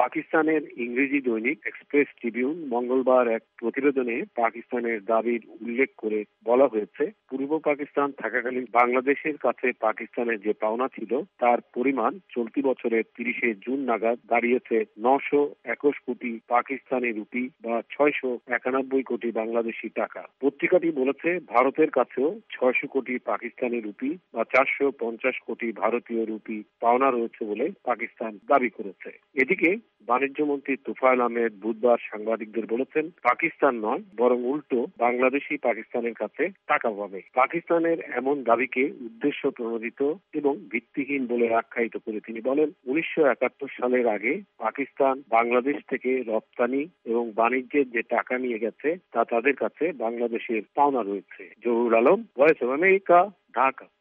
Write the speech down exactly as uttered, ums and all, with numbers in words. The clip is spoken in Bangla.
পাকিস্তানের ইংরেজি দৈনিক এক্সপ্রেস ট্রিবিউন মঙ্গলবার এক প্রতিবেদনে পাকিস্তানের দাবির উল্লেখ করে বলা হয়েছে, পূর্ব পাকিস্তান থাকাকালীন বাংলাদেশের কাছে পাকিস্তানের যে পাওনা ছিল তার পরিমাণ চলতি বছরের তিরিশে জুন নাগাদ দাঁড়িয়েছে নশো একুশ কোটি পাকিস্তানি রুপি বা ছয়শো একানব্বই কোটি বাংলাদেশি টাকা। পত্রিকাটি বলেছে, ভারতের কাছেও ছয়শো কোটি পাকিস্তানি রুপি বা চারশো পঞ্চাশ কোটি ভারতীয় রুপি পাওনা রয়েছে বলে পাকিস্তান দাবি করেছে। এদিকে বাণিজ্য মন্ত্রী তোফায়েল আহমেদ বুধবার সাংবাদিকদের বলেছেন, পাকিস্তান নয় বরং উল্টো বাংলাদেশি পাকিস্তানের কাছে টাকা পাবে। পাকিস্তানের এমন দাবিকে উদ্দেশ্য প্রণোদিত এবং ভিত্তিহীন বলে আখ্যায়িত করে তিনি বলেন, উনিশশো একাত্তর সালের আগে পাকিস্তান বাংলাদেশ থেকে রপ্তানি এবং বাণিজ্যের যে টাকা নিয়ে গেছে তা তাদের কাছে বাংলাদেশের পাওনা রয়েছে। Zahur Alam, Voice of America, Dhaka.